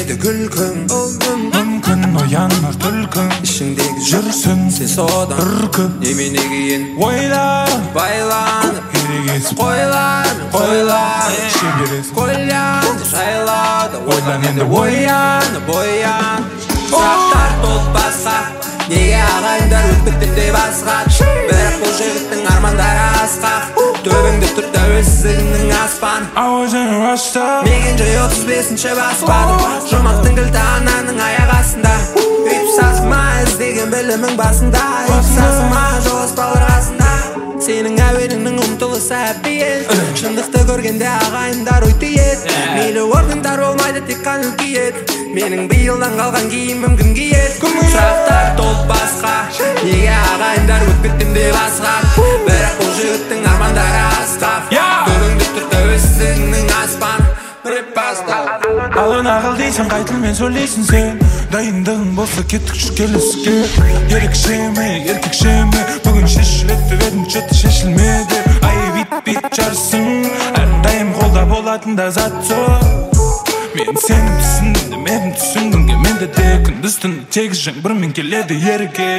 келеді күлкің мүмкін оянар түлкің ішіңдегі жүрсін сен содан үркіп немене кейін ойланып байланып ерегесіп ойлар шегересіп ойланып жайлады ойлан енді оян сұрақтар толып басқа неге ағайындар өтпектен де басқа бірақ бұл жігіттің армандары асқақ төбеңде тұр тәуелсіздігінің аспан ауа және рашта мекен-жай 35-ші баспады жұмақтың кілті ананың аяқ астында өйтіп сасыма іздеген білімің басында өйтіп сасыма жоласпалар қасында сенің әуеніңнің ұмтылысы әбиет шындықты көргенде ағайындар ой түйеді мейлі орныңдар болмайды тек қана үлкейеді менің биылдан қалған киімім кім киеді сұрақтар толып басқа неге ағайындар өтпектен де басқа бірақ бұл жігіттің армандары асқақ төріңде тұр тәуелсіздігінің аспаны бір рет бастап алын ағыл дейсің қай тілмен сөйлейсің сен дайындығың болса кеттік келіске ерекше ме еркекше ме бүгін шешіледі деп едім че-то шешілмеді ай бит жарсың әрдайым қолда болатын да зат жоқ мен сені түсіндім менің түсінгім келмеді де күндіз-түні тегіс жаңбырмен келеді ерге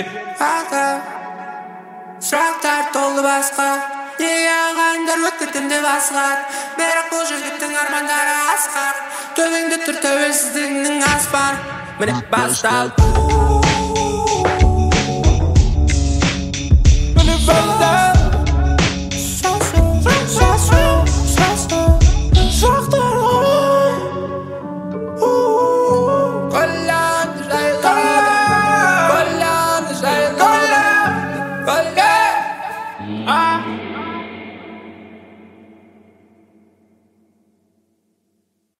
сұрақтар толы басқа неге ағайындар өткенден де басқады бірақ бұл жігіттің армандары асқақ төбеңде тұр тәуелсіздігінің аспаны міне басталды Hola